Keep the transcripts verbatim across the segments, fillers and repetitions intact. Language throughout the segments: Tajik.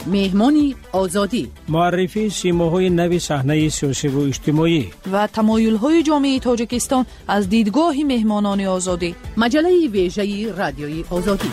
مهمانی آزادی، معرفی سیماهای نوی صحنه سیاسی و اجتماعی و تمایل‌های جامعه تاجیکستان از دیدگاه مهمانان آزادی. مجله ویژه رادیوی آزادی.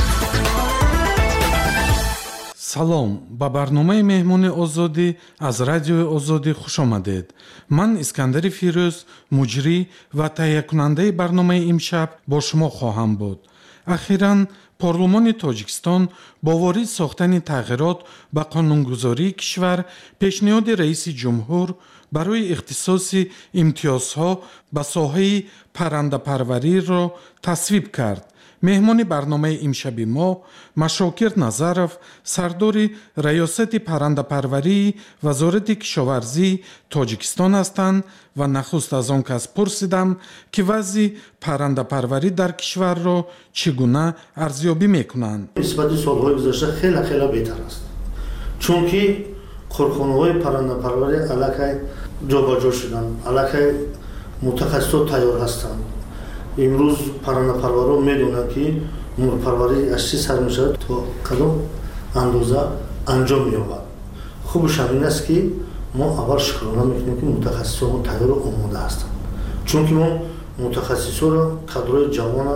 سلام، با برنامه مهمانی آزادی از رادیو آزادی خوش آمدید. من اسکندر فیروز، مجری و تهیه کننده برنامه امشب با شما خواهم بود. اخیراً پارلمان تاجیکستان با وارد ساختن تغییرات به قانونگذاری کشور پیشنهاد رئیس جمهور برای اختصاص امتیازها به ساحه پرنده پروری را تصویب کرد. مهمان برنامه امشب ما مشاکر نظرов سردار ریاست پرنده پروری وزارت کشاورزی تاجیکستان هستند و نخست از آن کس پرسیدم که وضع پرنده پروری در کشور را چگونه ارزیابی میکنند. نسبت سالهای گذشته خیلی خیلی بهتر است، چون که کارخانه‌های پرنده پروری علاقه جابجا شدن، علاقه متخصصان تیار هستند. امروز پرنده پروران میدونن که مرغ پروری از چی سر میشود تا کدام اندازه انجام مییابد. خوبش همین است که ما اول شکرانه میکنیم که متخصصان تیار و آماده هستند، چون که ما متخصصان را کادرهای جوان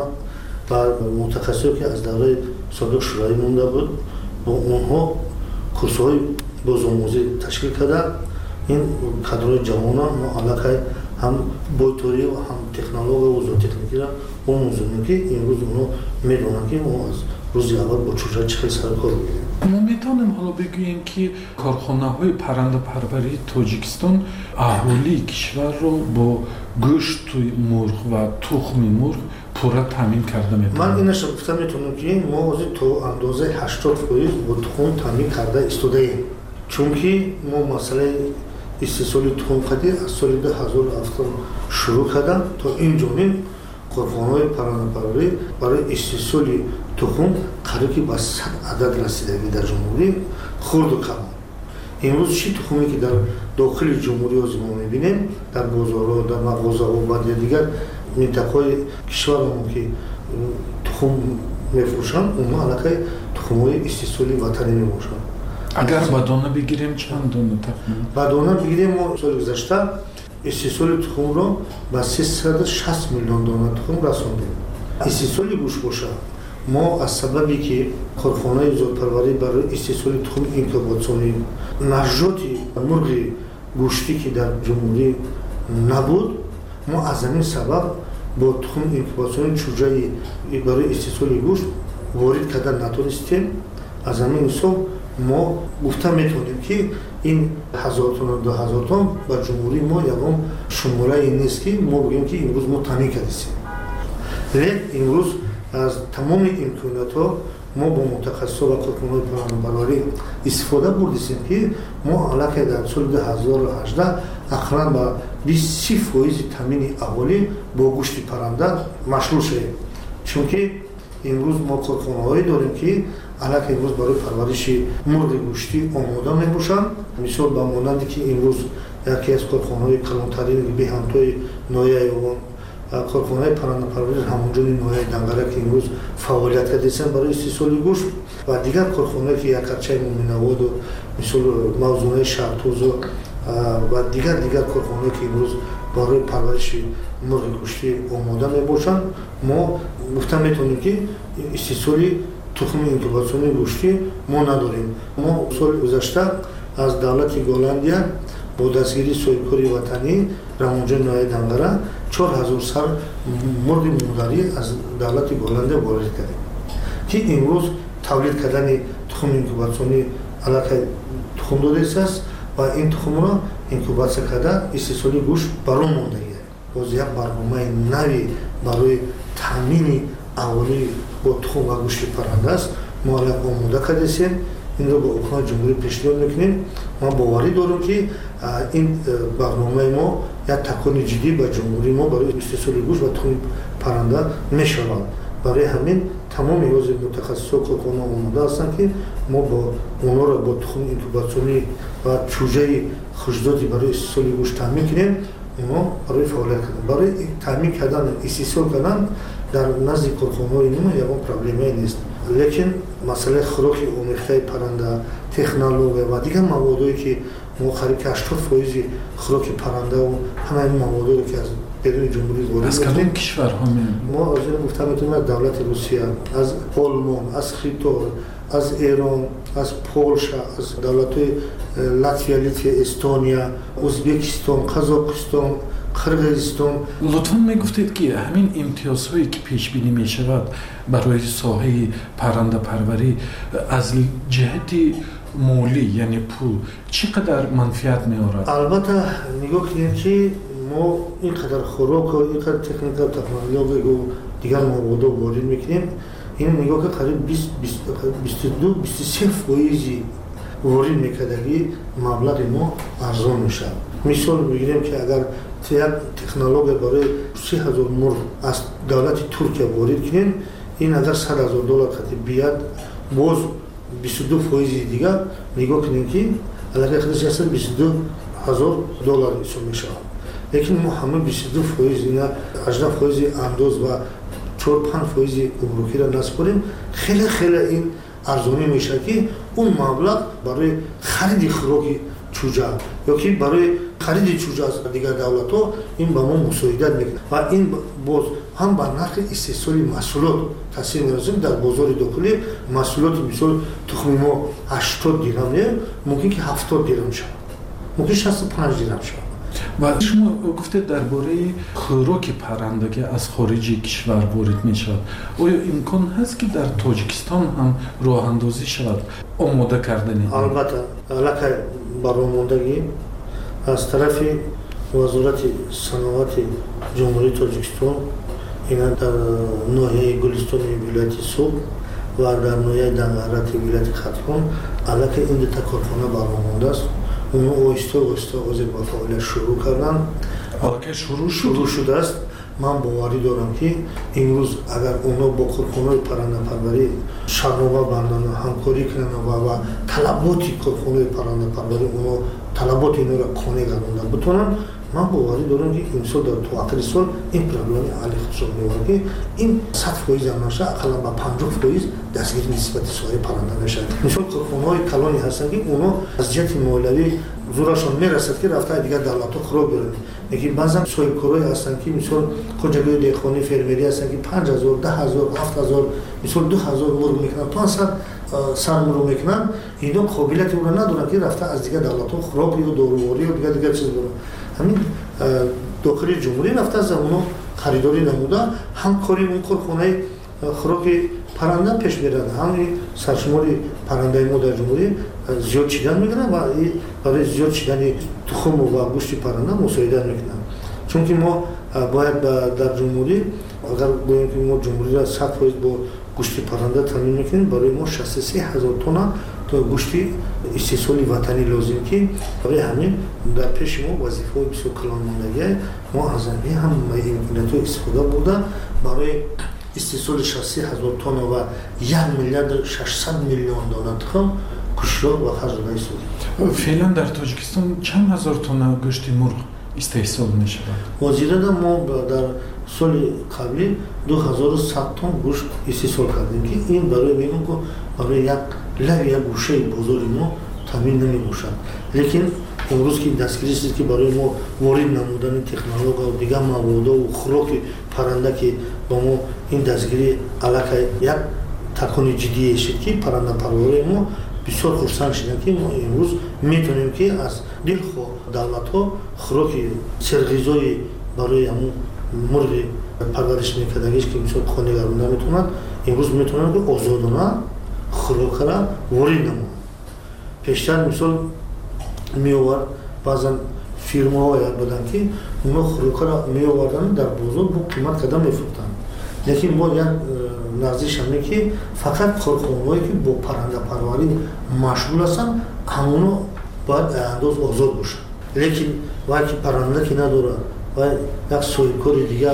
و متخصصی که از دوره سابق شورای مونده بود با اونها کورس‌های بازآموزی تشکیل کرده. این کادرهای جوان ما علاقه هم بایتوری و هم تکنولوژی و زوتکنیکی را آموزونیم که امروز اونا میدونن که ما از روز اول با چجا چه سر کار بگیریم. ما میتونیم حالا بگوییم که کارخانه‌های پرنده پروری تاجیکستان اهالی کشور را با گوشت مرغ و تخم مرغ پورا تامین کرده میتونیم. من اینش گفتم میتونم که ما از تو اندازه هشتاد فیصد با تخم تامین کرده ایستاده ایم، چون که ما مسئله استحصال تخم قدی از سال دو هزار و هفت شروع کردم تا این جانب کارخانه‌های پرنده پروری برای استحصال تخم قریب به صد عدد رسیدگی در جمهوری خرد و کم. امروز چی تخمی که در داخل جمهوری از ما میبینیم در بازارها، در مغازه‌ها و بعد دیگر منطقه‌های کشور ما که تخم میفروشند، اونها علاقه تخم‌های استحصالی وطنی میباشند. اگر بدانه بگیریم چند دانه تخم؟ بدانه بگیریم ما سال گذشته استحصال تخم را به سیصد و شصت میلیون دانه تخم رساندیم. استحصال گوشت باشه، ما از سببی که کارخانه زودپروری برای استحصال تخم اینکوباسیونی نژاد مرغ گوشتی که در جمهوری نبود، ما از این سبب با تخم اینکوباسیونی چوجایی برای استحصال گوشت وارد کردن نتونستیم. از همین حساب ما گفته میتونیم که این هزار تن دو هزار تن با جمهوری ما یکم شماره این نیست که ما بگیم که امروز ما تامین کردیم. لیکن امروز از تمام امکانات ها ما با متخصصان و کارخانه‌های پرنده پروری استفاده بردیم که ما علاقه در سال دو هزار و هجده اقران با بیست فیصد تامین اهالی با گوشت پرنده مشغول شدیم، چون که امروز ما کارخانه‌هایی داریم که علاقه امروز برای پرورش مرغ گوشتی آماده میباشند. مثال به مانندی که امروز یکی از کارخانه‌های کلانترین به همتای نایه و کارخانه پرنده پروری همونجا نایه دنگره که امروز فعالیت کردن برای استحصال گوشت و دیگر کارخانه‌ای که یکرچه مومن‌آباد و مثال موزونه شهرتوز و دیگر دیگر کارخانه‌ای که امروز برای پرورش مرغ گوشتی آماده میباشند، ما گفتم میتونیم که استحصال تخم اینکوباسیون گوشتی ما نداریم. ما سال گذشته از دولت گلندیا با دستگیری صاحبکاری وطنی رامونجا نایه دنگره چهار هزار سر مرغ مادری از دولت گلندیا وارد کردیم که امروز تولید کردن تخم اینکوباسیونی علاقه تخم داده است و این تخم را اینکوباسیون کرده استحصال گوشت برام ماندگی باز یک برنامه نوی برای تامین اهالی با تخم و گوشت پرنده است. ما را آماده کردیم، این را با حکومت جمهوری پیشنهاد میکنیم. ما باوری داریم که این برنامه ما یک تکان جدی به جمهوری ما برای استحصال گوشت و تخم پرنده میشود. برای همین تمام یوز متخصصان کارخانه آماده هستند که ما با اونا را با تخم اینکوباسیونی و چوجه خوشدادی برای استحصال گوشت تامین کنیم. ما برای فعالیت کردن، برای تامین کردن استحصال کردن дар назди корхонаҳои нимо ягон проблемае нест. лекин масъалаи хӯроки омехтаи парранда, технология ва дигар маводое ки мо қариб ҳаштод фоизи хӯроки паррандаву ҳамаи маводое ки аз беруни ҷумҳурӣ ворид аз кадом кишварҳо меоянд? мо озир гуфта метавонем аз давлати Русия, аз Олмон, аз Хитор, аз Эрон, аз Полша, аз давлатҳои Латвия, Литва, Эстония, Узбекистон, Қазоқистон, Қирғизистон. лутфан мегуфтед ки ҳамин имтиёзҳое ки пешбинӣ мешавад барои соҳаи паррандапарварӣ аз ҷиҳати молӣ, яъне пул чӣ қадар манфиат меорад? албатта нигоҳ кунем ки мо ин қадар хӯроку ин қадар техника, технологияу дигар маводо ворид мекунем. ин нигоҳ ки қариб бисту ду бисту се фоизи ворид мекардагӣ маблағи мо арзон мешавад. мисол бигирем ки агар як технология барои си ҳазор мурғ аз давлати Туркия ворид кунем, ин агар сад ҳазор доллар қатӣ бияд, боз бисту ду фоизи дигар нигоҳ кунем ки аллакай худаш ясад бисту ду ҳазор доллар ҳисоб мешавад. лекин мо ҳама бисту ду фоиз ина ҳаждаҳ фоизи андоз ва чор панҷ фоизи умрукиро насборем, хеле хеле ин арзонӣ мешавад ки он маблағ барои хариди хӯроки чӯҷа ёки барои хариди чӯҷа аз дигар давлатҳо ин ба мо мусоидат мекунад ва ин боз ҳам ба нархи истеҳсоли маҳсулот таъсир мерасонад. дар бозори дохилӣ маҳсулоти мисол тухми мо ҳаштод дирҳам не мумкин ки ҳафтод дирҳам шавад, мумкин шасту панҷ дирҳам шавад. ва шумо гуфтед дар бораи хӯроки парранда ки аз хориҷи кишвар ворид мешавад, оё имкон ҳаст ки дар Тоҷикистон ҳам роҳандозӣ шавад, омода кардани? албатта аллакай баромондагӣ аз тарафи вазорати саноати ҷумҳурии Тоҷикистон ина дар ноҳияи Гулистони вилояти Суғ ва дар ноҳияи Дангарати вилояти Қатқон аллакай ин дута корхона баромондааст. оно оҳиста оҳиста ҳозир ба фаъолият шурӯъ карданд. аллакай шурӯъ шурӯъ шудааст. ман боварӣ дорам ки имрӯз агар оно бо корхонаҳои паррандапарварӣ шарҳнома банданд, ҳамкорӣ кунанд ва талаботи корхонаҳои паррандапарварӣ оно талаботи инҳоро қонеъ гардонда битавонанд, ман боварӣ дорам ки имсол дар то ахири сол ин проблема ҳалли худшон меёбад ки ин сад фоиз ам наша ақаллан ба панҷоҳ фоиз дастгири нисбати соҳаи парранда мешавад. мисол корхонаҳои калоне ҳастанд ки оно аз ҷиҳати молиявӣ зурашон мерасад ки рафта дигар давлатҳо хӯрок беранд. лекин баъзан соҳибкорҳое ҳастанд ки мисол хоҷагои деҳқонӣ фермерӣ ҳастанд ки панҷ ҳазор даҳ ҳазор ҳафт ҳазор мисол ду ҳазор мурғ мекунанд, панҷсад сар мурғ мекунанд. ино қобилияти ӯро надоранд ки рафта аз дигар давлатҳо хӯрок ё доруворӣ ё дигар дигар чиз беранд. ҳамин дохили ҷумҳурӣ рафта за оно харидорӣ намуда ҳамкори он корхонаи хӯроки парранда пеш мерад. ҳамин саршумори паррандаи мо дар ҷумҳурӣ зиёд чидан мегиранд ва барои зиёд чидани тухму ва гӯшти парранда мусоидат мекунанд. чунки мо бояд дар ҷумҳурӣ агар гӯем ки мо ҷумҳуриро сад фоиз бо гӯшти парранда таъмин мекунем, барои мо шасту се ҳазор тонна то гӯшти истеҳсоли ватанӣ лозим ки барои ҳамин дар пеши мо вазифаҳои бисёр калонмондагие мо аз ҳамин ҳамаи имкониятҳо истифода бурда барои истеҳсоли шасту се ҳазор тонна ва як миллиард шашсад миллион дона тухм кӯшишро ва харҷ дода истодем. феълан дар Тоҷикистон чанд ҳазор тонна гӯшти мурғ истеҳсол мешавад? ҳозирада мо дар соли қаблӣ ду ҳазору сад тонн гӯшт истеҳсол кардем ки ин барои мегӯям ки барои як лави як гӯшаи бозори мо таъмин намебошад. лекин имрӯз ки дастгирист ки барои мо ворид намудани технологияу дигар маводову хӯроки парранда ки ба мо ин дастгирӣ аллакай як такони ҷиддие шуд ки паррандапарварии мо бисёр хурсанд шуданд ки мо имрӯз метавонем ки аз дилхоҳ давлатҳо хӯроки серғизои барои ҳамун мурғи парвариш мекардагиш ки мисол қонеъ гардонда метавонад, имрӯз метавонанд ки озодона хӯрокро ворид намоянд. пештар мисол меовард баъзан фирмаҳо як буданд ки оно хӯрокро меоварданд дар бозор бо қимат карда мефурӯхтанд. лекин мо як нарзишаме ки фақат корхонаҳое ки бо паррандапарварӣ машғул ҳастанд ҳамоно бояд андоз озод бошанд. лекин вай ки парранда ки надорад ва як соҳибкори дигар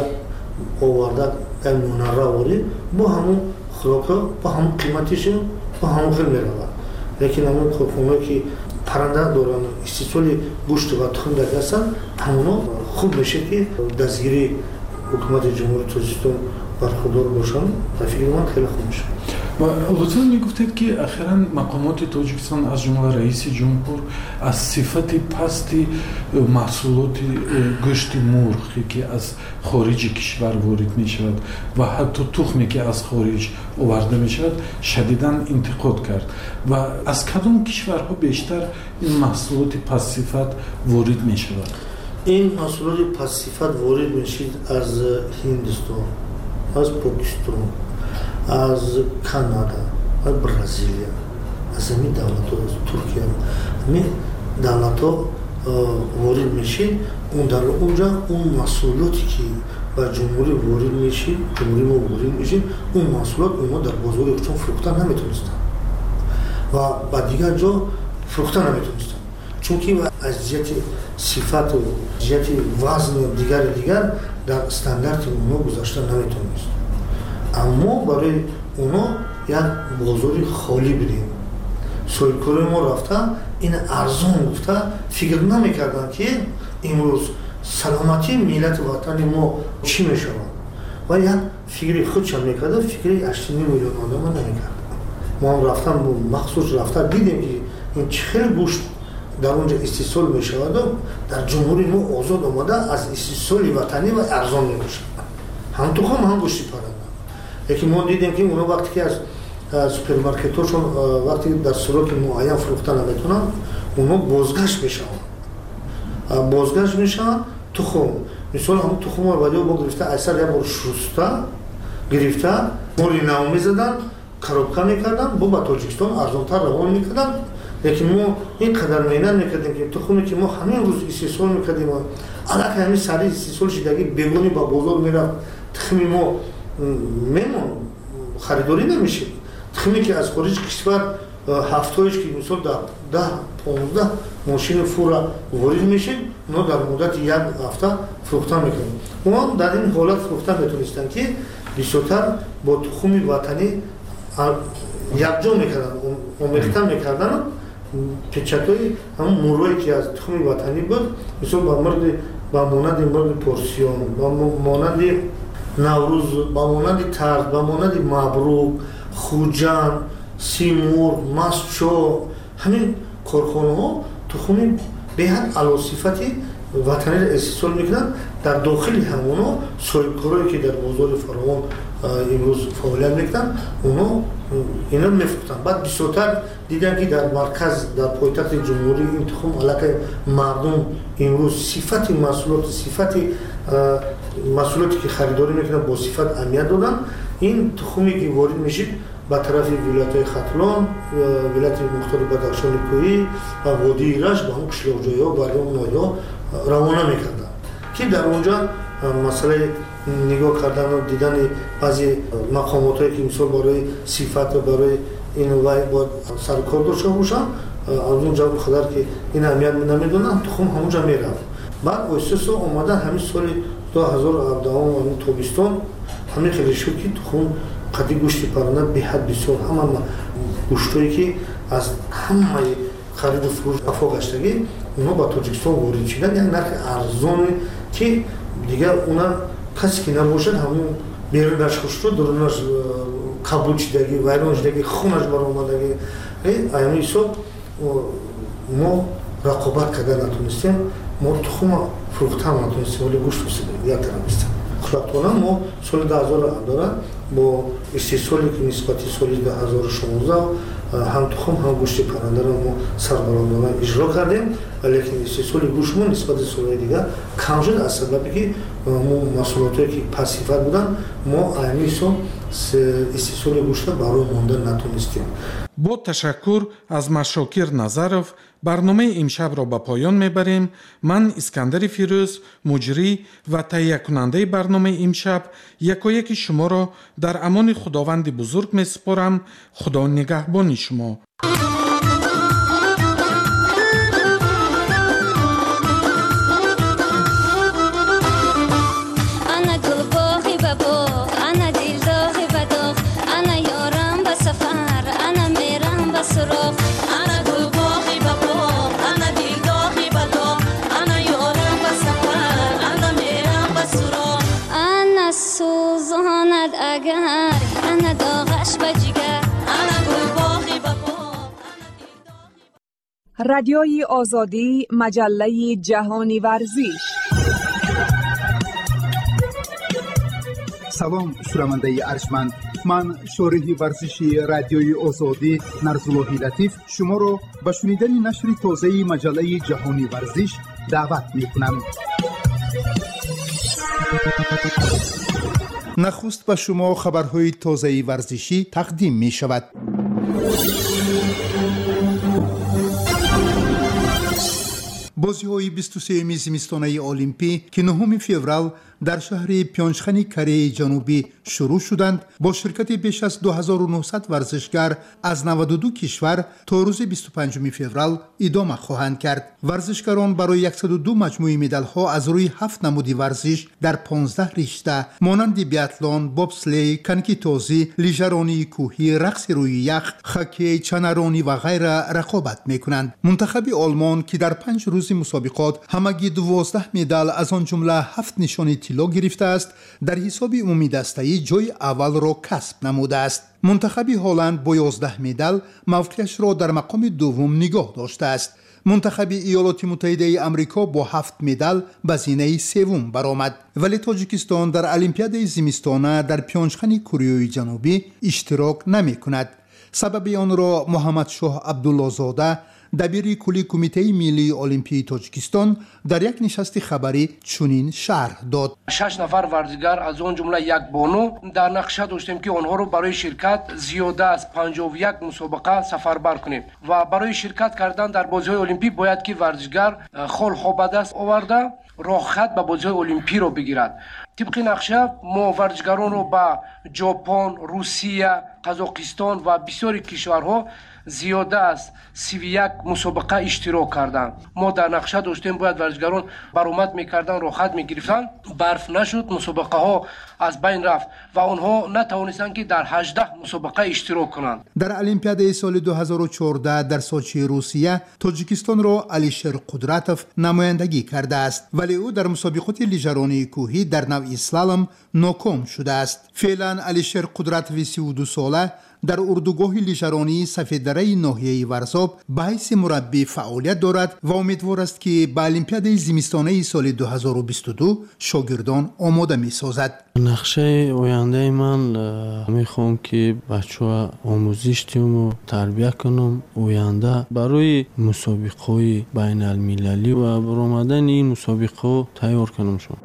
оварда як монарра ворид бо ҳамон хӯрока бо ҳамон қиматишон бо ҳамон хел меравад. лекин ҳамон корхонаҳое ки парранда доранд истеҳсоли гӯшт ва тухм ҳастанд ҳамоно хуб мешад ки дастгири ҳукумати ҷумҳурии Тоҷикистон برخوردار باشن و فکر من خیلی خوب میشه. و لطفاً میگفتید که اخیراً مقامات تاجیکستان از جمله رئیس جمهور از صفت پستی محصولات گوشت مرغ که از خارج کشور وارد می شود و حتی تخمی که از خارج آورده می شود شدیداً انتقاد کرد و از کدام کشورها بیشتر این محصولات پست صفت وارد می شود؟ این محصولات پست صفت وارد می شود از هندوستان، از پاکستان، از کانادا، از برزیلیا، از همین دولت ها، از ترکیه، همین دولت ها وارد میشه. اون در اونجا اون محصولاتی که با جمهوری وارد میشه، جمهوری ما وارد میشه، اون محصولات اونها در بازار چون فروختن نمیتونستن و با دیگر جا فروختن نمیتونستن، چون که از جهت صفت و جهت وزن و دیگر دیگر در استاندارد اونها گذاشتن نمیتونست. اما برای اونا یک بازاری خالی بدیم. سویلکوری ما رفته این ارزان گفته فکر نمیکردن که امروز سلامتی ملت وطن ما چی میشود و یک فکری خودشان میکرده، فکری هشت میلیون آدم نمیکرد. ما هم رفتن مخصوص رفته دیدیم که این چه گوشت در اونجا استحصال میشود، در جمهوری ما آزاد آمده از استحصال وطنی و ارزان میشه. هم تو هم هم گوشتی پرنده. یکی ما دیدیم که اونا وقتی که از سوپرمارکت هاشون وقتی در سراغ معین فروختن نمیتونن، اونا بازگشت میشن. بازگشت میشن تخم. مثلا همون تخم رو ولی با گرفته اثر یا بار شسته گرفته موری نو میزدن، کروبکا میکردن، با با تاجیکستان ارزانتر روان میکردن. لیکن ما این قدر مینن میکردیم که تخمی که ما همین روز استحصال میکردیم علاقه همین سری استحصال شدگی بیگونی با بازار میرفت، تخمی ما میمون خریداری نمیشه. تخمی که از خارج کشور هفتهایش که مثلا ده ده پانزده ماشین فورا وارد میشه، اونا در مدت یک هفته فروختن میکنن. اونا در این حالت فروختن میتونستن که بیشتر با تخمی وطنی یکجا میکردن، آمیختن میکردن. پیچکای همون موروی که از تخمی وطنی بود، مثلا با مرد با مانند مرد پرسیون، با مانند نوروز، با مانند ترز، با مانند مبروک، خوجان، سیمور، مسچو، همین کارخانه ها تخمی به حد علا صفتی وطنی را استحصال میکنن. در داخل همونا سویلکورایی که در بازار فراوان امروز فعالیت میکنن، اونا اینا میفروختن. بعد بیشتر دیدن که در مرکز در پایتخت جمهوری این تخم علاقه مردم امروز صفت محصولات صفت محصولاتی که خریداری میکنن با صفت اهمیت دادن. این تخمی که وارد میشه به طرف ولایت‌های ختلان، ولایت مختار بدخشان کوهی و وادی ایرج به همون قشلاق‌جای‌ها و برای اون نایه‌ها روانه میکردن که در اونجا مسئله نگاه کردن و دیدن بعضی مقامات‌هایی که مثال برای صفت و برای این وای با سرکار داشته باشن، از اونجا بخاطر که این اهمیت نمیدونن تخم همونجا میرفت. بعد اوسس اومدن همین سال دو هزار و هفده همین تابستان همین خیلی شد که تخم قدی گوشت پرنده به حد بسیار همه گوشتایی که از همه خرید و فروش افاق گشتگی اونا با تاجیکستان وارد شدن، یک نرخ ارزانی که دیگه اونا کسی که نباشد همون بیرونش خوشتو درونش قبول شدگی ویران شدگی خونش برآمدگی ایامی حساب ما رقابت کردن نتونستیم، ما تخم فروختن نتونستیم ولی گوشت فروختیم یک طرف است. خوشبختانه ما سال دو هزار و هفده با استحصالی که نسبتی سال دو هزار و شانزده هم تخم هم گوشت پرنده را ما سربلندانه اجرا کردیم، لیکن استحصال گوشت ما نسبت سالهای دیگر کم شد از سببی که ما محصولاتی که پست صفت بودن ما ایامی استحصال گوشت برای ماندن نتونستیم. با تشکر از مشاکر نظرов برنامه امشب را به پایان میبریم. من اسکندر فیروز مجری و تهیه کننده برنامه امشب یکایک شما را در امان خداوند بزرگ میسپارم. خدا نگهبان شما. سوزاند رادیوی آزادی، مجله جهانی ورزش. سلام شنونده ارجمند، من شارح ورزشی رادیوی آزادی نرزاللهی لطیف شما را به شنیدن نشر تازه مجله جهانی ورزش دعوت می‌کنم. نخست به شما خبرهای تازه ورزشی تقدیم می شود. بازی‌های بیست و سوم زمستانه المپی که نهم فوریه در شهر پیونگچان کره جنوبی شروع شدند با شرکت بیش از دو هزار و نهصد ورزشکار از نود و دو کشور تا روز بیست و پنجم فوریه ادامه خواهند کرد. ورزشکاران برای صد و دو مجموعه مدال‌ها از روی هفت نمود ورزش در پانزده رشته مانند بیاتلون، بوبسلی، کنکی تازی، لیژرانی کوهی، رقص روی یخ، هاکی، چنارانی و غیره رقابت می‌کنند. منتخب آلمان که در پنج روز مسابقات همگی دوازده مدال از آن جمله هفت نشان طلا گرفته است، در حساب عمومی دسته‌ای جای اول را کسب نموده است. منتخب هلند با یازده مدال موقعیتش را در مقام دوم نگاه داشته است. منتخب ایالات متحده آمریکا با هفت مدال به زینه سوم برآمد، ولی تاجیکستان در المپیاد زمستانه در پیونگچان کره جنوبی اشتراک نمی‌کند. سبب آن را محمد شاه عبدالله‌زاده، دبیر کلی کمیته ملی المپی تاجیکستان در یک نشست خبری چنین شرح داد. شش نفر ورزشکار از آن جمله یک بانو در نقشه داشتیم که آنها رو برای شرکت زیاده از پنجاه و یک مسابقه سفربر کنیم و برای شرکت کردن در بازی‌های المپی باید که ورزشکار خال خواب به دست آورده راه خط به بازی‌های المپی رو بگیرد. طبق نقشه ما ورزشکاران رو به ژاپن، روسیه، قزاقستان و بسیاری کشورها زیاده از سی و یک مسابقه اشتراک کردند. ما در نقشه داشتیم باید ورزشکاران برآمد میکردن، راه خط میگرفتن، برف نشد، مسابقه ها از بین رفت و آنها نتوانستند که در هجده مسابقه اشتراک کنند. در المپیاد سال دو هزار و چهارده در سوچی روسیه تاجیکستان را علیشر قدرتوف نمایندگی کرده است، ولی او در مسابقات لیژرانی کوهی در نوع اسلالوم ناکام شده است. فعلا علیشر قدرتوف سی و دو ساله در اردوگاه لیژرانی سفیددره ناحیه ورزاب به حیث مربی فعالیت دارد و امیدوار است که به المپیاد زمستانه سال دو هزار و بیست و دو شاگردان آماده می سازد. نقشه آینده من میخوام که بچه‌ها آموزش دیم و تربیت کنم، آینده برای مسابقه‌های بین المللی و برآمدن این مسابقه تیار کنم. شما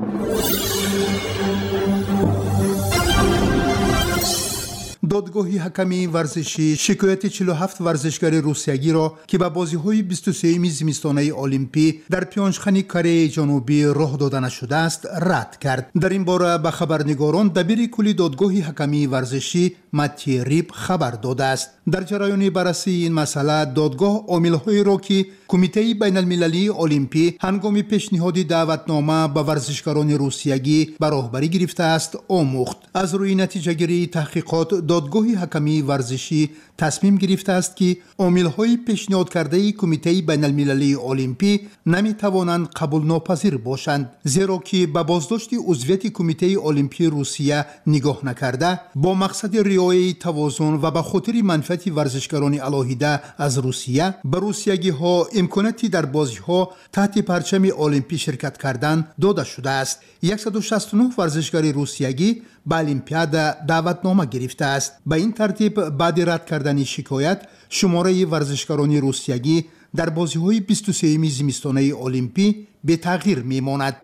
دادگاه حکمی ورزشی شکایت چهل و هفت ورزشکار روسیایی را که به بازی‌های بیست و سوم زمستانه المپی در پیونگچان کره جنوبی راه داده نشده است رد کرد. در این باره به خبرنگاران دبیر کلی دادگاه حکمی ورزشی متی ریب خبر داده است. در جریان بررسی این مسئله دادگاه عامل‌هایی را که کمیته بین المللی المپی هنگام پیشنهاد دعوتنامه به ورزشکاران روسیایی به راهبری گرفته است آموخت. از روی نتیجه گیری تحقیقات دادگاه حکمی ورزشی تصمیم گرفته است که عامل‌های پیشنهاد کرده کمیته بین المللی المپی نمی‌توانند قبول ناپذیر باشند، زیرا که به بازداشت عضویت کمیته المپی روسیه نگاه نکرده با مقصد رعایت توازن و به خاطر منفعت ورزشکاران علاهیده از روسیه به روسیایی‌ها امکاناتی در بازی‌ها تحت پرچم المپی شرکت کردن داده شده است. صد و شصت و نه ورزشکار روسیایی به المپیاد دعوتنامه گرفته است. به این ترتیب بعد رد کردن شکایت شماره ورزشکاران روسیایی در بازی‌های بیست و سوم زمستانه المپی به تغییر می‌ماند.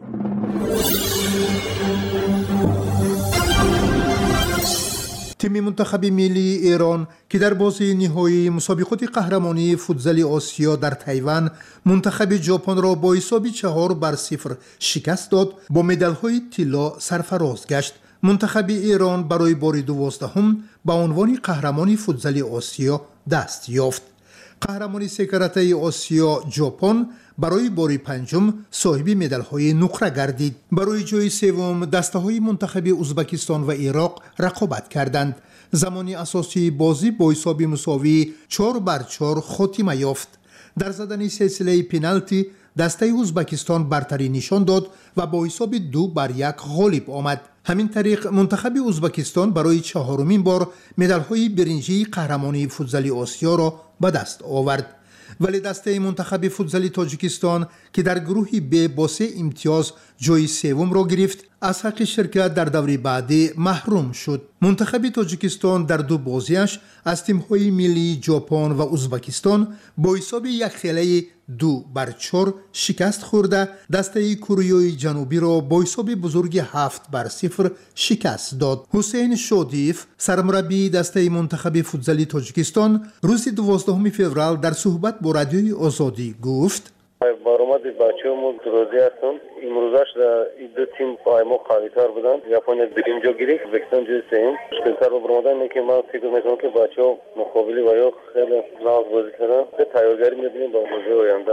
تیم منتخب ملی ایران که در بازی نهایی مسابقات قهرمانی فوتزال آسیا در تایوان منتخب ژاپن را با حساب چهار بر صفر شکست داد، با مدال‌های طلا سرفراز گشت. منتخب ایران برای بار دوازدهم به عنوان قهرمان فوتزال آسیا دست یافت. قهرمانی سه کرته آسیا ژاپن برای بار پنجم صاحب مدال‌های نقره گردید. برای جای سوم دسته‌های منتخب ازبکستان و عراق رقابت کردند. زمانی اساسی بازی با حساب مساوی چهار بر چهار خاتمه یافت. در زدن سلسله پنالتی دسته ازبکستان برتری نشان داد و با حساب دو بر یک غالب آمد. همین طریق منتخب ازبکستان برای چهارمین بار مدال‌های برنجی قهرمانی فوتبال آسیا را به دست آورد. ولی دسته منتخب فوتبال تاجیکستان که در گروه ب با سه امتیاز جای سوم را گرفت از حق شرکت در دوره بعدی محروم شد. منتخب تاجیکستان در دو بازیش از تیم‌های ملی ژاپن و ازبکستان با حساب یک خیلی دو بر چهار شکست خورده دسته کره جنوبی را با حساب بزرگ هفت بر صفر شکست داد. حسین شادیف سرمربی دسته منتخب فوتبال تاجیکستان روز دوازدهم فوریه در صحبت با رادیوی آزادی گفت: برآمد بچه‌مون روزی هستم امروزش این دو تیم پای ما قوی‌تر بودن. ژاپن بریم جا گرفت، ازبکستان جای سوم. مشکل‌تر رو برآمدن اینه که من فکر می‌کنم که بچه‌ها مقابلی و یا خیلی ناز بازی کردن. به تیارگری می‌بینیم با بازی آینده.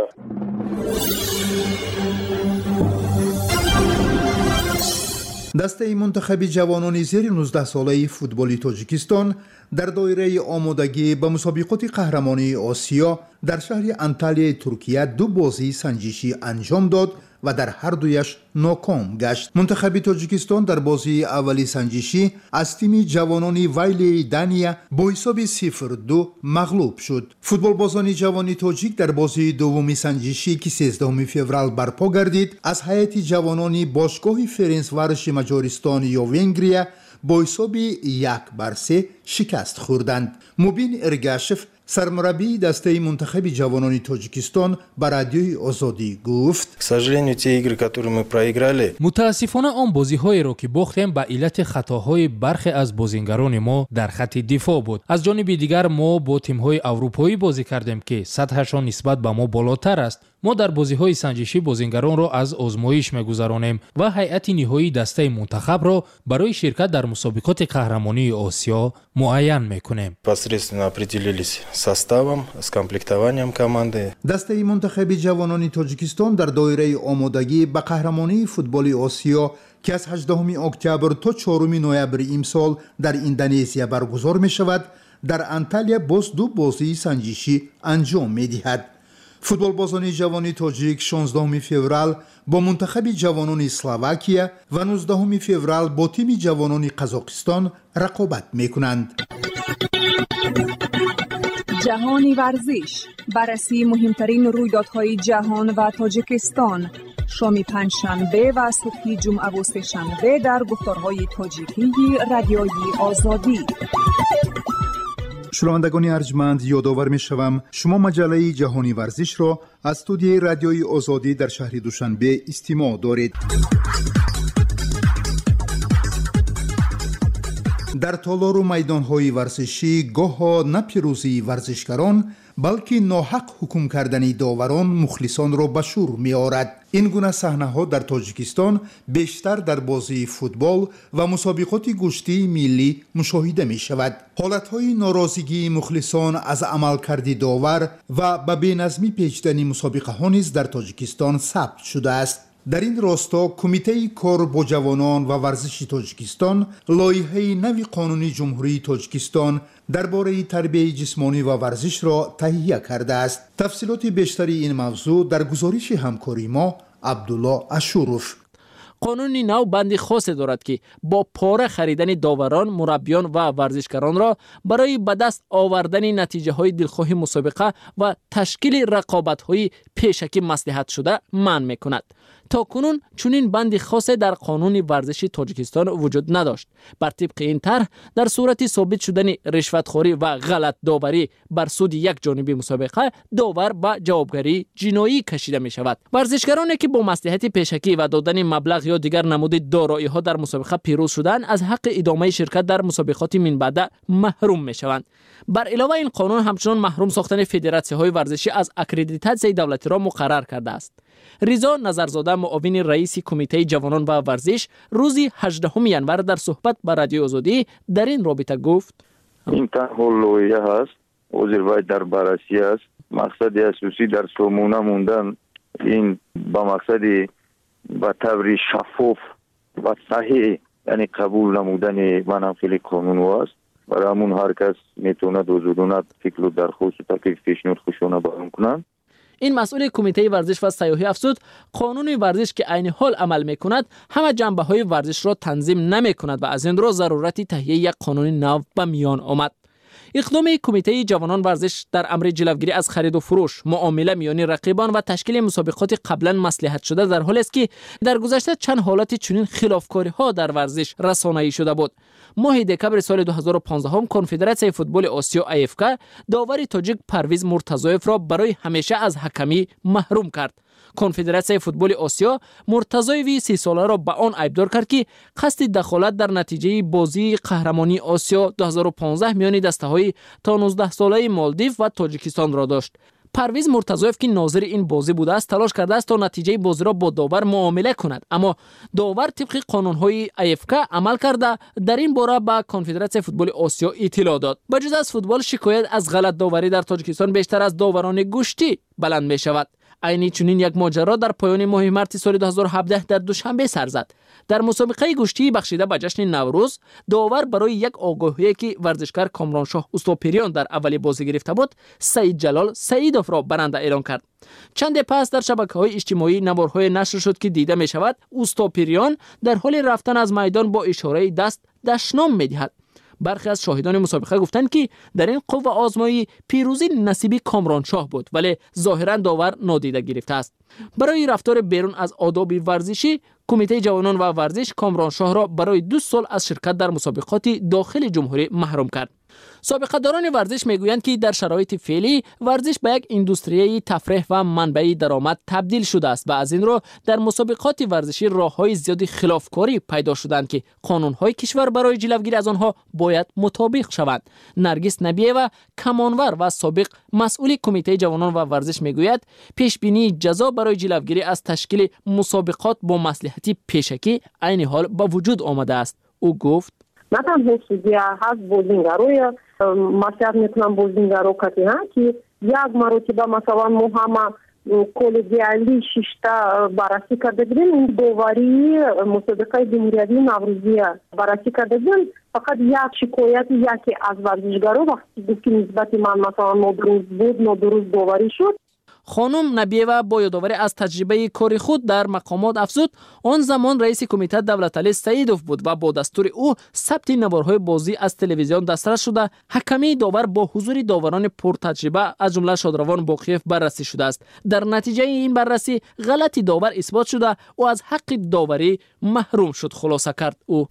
دسته منتخب جوانان زیر نوزده ساله فوتبال تاجیکستان در دایره آمادگی به مسابقات قهرمانی آسیا در شهر انتالیا ترکیه دو بازی سنجشی انجام داد و در هر دویش ناکام گشت. منتخب تاجیکستان در بازی اولی سنجشی از تیم جوانان ویلی دانیا با حساب صفر دو مغلوب شد. فوتبال بازان جوانی تاجیک در بازی دومی سنجشی که سیزدهم فوریه برپا گردید از هیئت جوانان باشگاه فرنسواروش مجارستان یا ونگریا با حساب یک بر سه شکست خوردند. مبین ارگاشف سرمربی دسته منتخب جوانان تاجیکستان به رادیوی آزادی گفت: متاسفانه آن بازی‌هایی را که باختیم به علت خطاهای برخی از بازیگران ما در خط دفاع بود. از جانب دیگر ما با تیم‌های اروپایی بازی کردیم که سطحشان نسبت به ما بالاتر است. ما در بازی‌های سنجشی بازیگران را از آزمایش می‌گذرانیم و هیئت نهایی دسته منتخب را برای شرکت در مسابقات قهرمانی آسیا معین می‌کنیم. составом, с комплектованием команды. دسته منتخب جوانان تاجیکستان در دایره آمادگی به قهرمانی فوتبال آسیا که از هجدهم اکتبر تا چهارم نوامبر امسال در اندونزیا برگزار می شود در انتالیا باز دو بازی سنجشی انجام می دهد. فوتبال بازان جوانی تاجیک شانزدهم فوریه با منتخب جوانان اسلواکیه و نوزدهم فوریه با تیم جوانان قزاقستان رقابت می کنند. جهانی ورزش، بررسی مهمترین رویدادهای جهان و تاجیکستان، شام پنجشنبه و صبح جمعه و سه‌شنبه در گفتارهای تاجیکی رادیوی آزادی. شنوندگان ارجمند، یادآور می‌شوم شما مجله جهانی ورزش را از استودیوی رادیوی آزادی در شهر دوشنبه استماع دارید. در تالار و میدان‌های ورزشی گاه‌ها نه پیروزی ورزشکاران بلکه ناحق حکم کردن داوران مخلصان را به شور می‌آورد. این گونه صحنه‌ها در تاجیکستان بیشتر در بازی فوتبال و مسابقات گشتی ملی مشاهده می‌شود. حالت‌های ناراضگی مخلصان از عملکرد داور و به بی‌نظمی پیچیدن مسابقه‌ها نیز در تاجیکستان ثبت شده است. در این راستا کمیته کار با جوانان و ورزش تاجیکستان لایحه نوی قانون جمهوری تاجیکستان درباره تربیت جسمانی و ورزش را تهیه کرده است. تفصیلات بیشتری این موضوع در گزارش همکاری ما عبدالله اشوروف. قانون نو بندی خاصی دارد که با پاره خریدن داوران، مربیان و ورزشکاران را برای به دست آوردن نتیجه های دلخواه مسابقه و تشکیل رقابت های پیشکی مصلحت شده منع می کند. تا کنون چنین بندی خاصی در قانون ورزش تاجیکستان وجود نداشت. بر طبق این طرح در صورت ثابت شدن رشوتخوری و غلط داوری بر سود یک جانبه مسابقه، داور به جوابگری جنایی کشیده می شود. ورزشکارانی که با مصلحت پیشکی و دادن مبلغ یا دیگر نمود دارایی ها در مسابقه پیروز شدند از حق ادامه شرکت در مسابقات من بعد محروم می شوند. بر علاوه این قانون همچنان محروم ساختن فدراسیون های ورزشی از اکریدیتاسیون دولتی را مقرر کرده است. رضا نظرزاده معاون رئیس کمیته جوانان و ورزش روز هجدهم ژانویه در صحبت با رادیو آزادی در این رابطه گفت: این تنها لایحه است، وزیر باید در بررسی است. مقصد اساسی در سامانه موندن این با مقصد با طور شفاف و صحیح یعنی قبول نمودن منافع قانون است. برای همون هر کس میتونه دوزدونه فکر و درخواست و تکلیف پیشنهاد خودشون بیان کنند. این مسئول کمیته ورزش و سیاحی افزود قانون ورزش که عین حال عمل میکند همه جنبه‌های ورزش را تنظیم نمیکند و از این رو ضرورت تهیه یک قانون نو به میان آمد. اقدام کمیته جوانان ورزش در امر جلوگیری از خرید و فروش، معامله میان رقیبان و تشکیل مسابقات قبلا مصلحت شده در حالی است که در گذشته چند حالت چنین خلافکاری ها در ورزش رسانه‌ای شده بود. ماه دکبر سال دو هزار و پانزده کنفدراسیون فوتبال آسیا ای اف کی داور تاجیک پرویز مرتضایف را برای همیشه از حکمی محروم کرد. کنفدراسیون فوتبال آسیا مرتضایف سی ساله را به آن عیبدار کرد که قصد دخالت در نتیجه بازی قهرمانی آسیا دو هزار و پانزده میان دسته‌های تا نوزده ساله مالدیو و تاجیکستان را داشت. پرویز مرتضایف که ناظر این بازی بوده است تلاش کرده است تا نتیجه بازی را با داور معامله کند، اما داور طبق قانون‌های ای اف کی عمل کرده در این باره به کنفدراسیون فوتبال آسیا اطلاع داد. بجز از فوتبال شکایت از غلط داوری در تاجیکستان بیشتر از داوران گوشتی بلند می شود. عین چنین یک ماجرا در پایان ماه مارس سال دو هزار و هفده در دوشنبه سر زد. در مسابقه گوشتی بخشیده به جشن نوروز، داور برای یک آگاهی که ورزشکار کامرانشاه استوپریان در اولی بازی گرفته بود، سعید جلال سعیدوف را برنده اعلام کرد. چند پس در شبکه‌های اجتماعی نوارهای نشر شد که دیده می شود استوپریان در حال رفتن از میدان با اشاره دست دشنام می دهد. برخی از شاهدان مسابقه گفتند که در این قوه آزمایی پیروزی نصیبی کامرانشاه بود، ولی ظاهرا داور نادیده گرفته است. برای رفتار بیرون از آداب ورزشی، کمیته جوانان و ورزش کامرانشاه را برای دو سال از شرکت در مسابقات داخل جمهوری محروم کرد. سابقه داران ورزش میگویند که در شرایط فعلی ورزش به یک اندوستری تفریح و منبع درآمد تبدیل شده است و از این رو در مسابقات ورزشی راههای زیادی خلافکاری پیدا شدند که قانونهای کشور برای جلوگیری از آنها باید مطابق شوند. نرگس نبیه کمانور و سابق مسئول کمیته جوانان و ورزش میگوید پیش بینی جزا برای جلوگیری از تشکیل مسابقات با مصلحتی پیشکی عین حال به وجود آمده است. او گفت نه تنها سودیا هست بازیگروی مسئله میکنم بازیگرو کتی ها که یک مرتبه مثلا ما همه کلیگیالی ششتا بررسی کرده بودیم. این داوری مسابقه جمهوری نوروزی بررسی کرده بودیم. فقط یک شکایت یکی از ورزشگرو وقتی گفت که نسبت من مثلا نادرست بود، نادرست داوری شد. خانم نبیه با یادآوری از تجربه کاری خود در مقامات افزود آن زمان رئیس کمیته دولتعلی سعیدوف بود و با دستور او ثبت نوارهای بازی از تلویزیون دسترس شده. حکمی داور با حضور داوران پرتجربه از جمله شادروان باقیف بررسی شده است. در نتیجه این بررسی غلطی داور اثبات شده و از حق داوری محروم شد، خلاصه کرد او.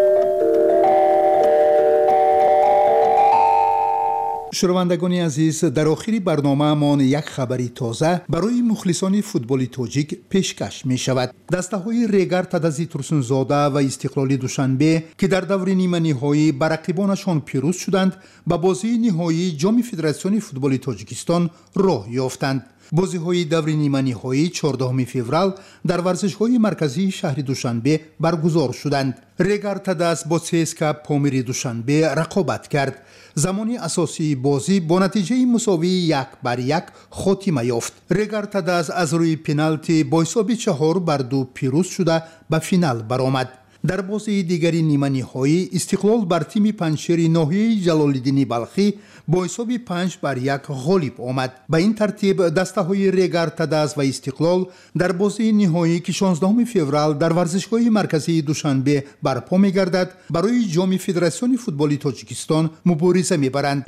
شنوندگان عزیز، در آخر برنامه مان یک خبری تازه برای مخلصان فوتبال تاجیک پیشکش می شود. دسته های ریگر تدزی ترسونزاده و استقلالی دوشنبه که در دور نیمه نهایی بر رقیبانشان پیروز شدند، به بازی نهایی جام فدراسیون فوتبال تاجیکستان راه یافتند. بازی های دور نیمه نهایی چهاردهم فوریه در ورزشگاه مرکزی شهر دوشنبه برگزار شدند. ریگر تدز با سیسکا پامیری دوشنبه رقابت کرد. زمانی اساسی بازی با نتیجه مساوی یک بر یک خاتمه یافت. ریگر تدز از روی پنالتی با حساب چهار بر دو پیروز شده به فینال برآمد. در بازی دیگری نیمه نهایی استقلال بر تیم پنجشیر ناحیه جلال‌الدین بلخی با حساب پنج بر یک غالب آمد. به این ترتیب دسته های ریگر تدز و استقلال در بازی نهایی که شانزدهم فوریه در ورزشگاه مرکزی دوشنبه برپا می‌گردد برای جام فدراسیون فوتبال تاجیکستان مبارزه می‌برند.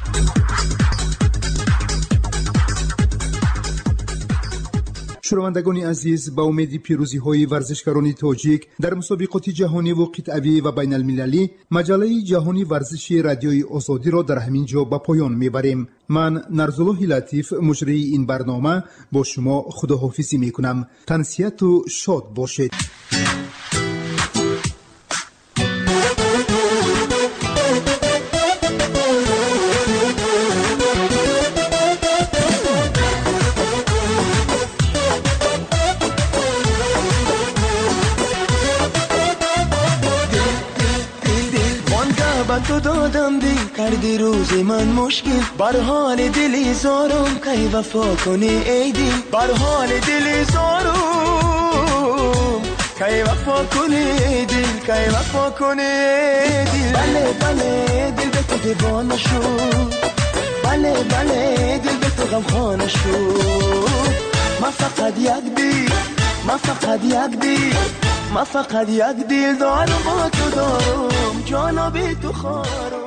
شنوندگان عزیز، با امید پیروزی های ورزشکاران تاجیک در مسابقات جهانی و قطعی و بین المللی، مجله جهانی ورزشی رادیوی آزادی را در همین جا به پایان میبریم. من نرزالله لطیف مجری این برنامه با شما خداحافظی میکنم. تنسیت و شاد باشید. تو دادم دی کردی روز من مشکل، بر حال دلی زارم کی وفا کنی ای دل، بر حال دلی زارم کی وفا کنی ای دل، کی وفا کنی ای دل. بله بله دل به تو دیوانه شد، بله بله دل به تو غم خانه شد. ما فقط یک دل ما فقط یک دل ما فقط یک دل دارم با تو دارم جانا بی تو خارم.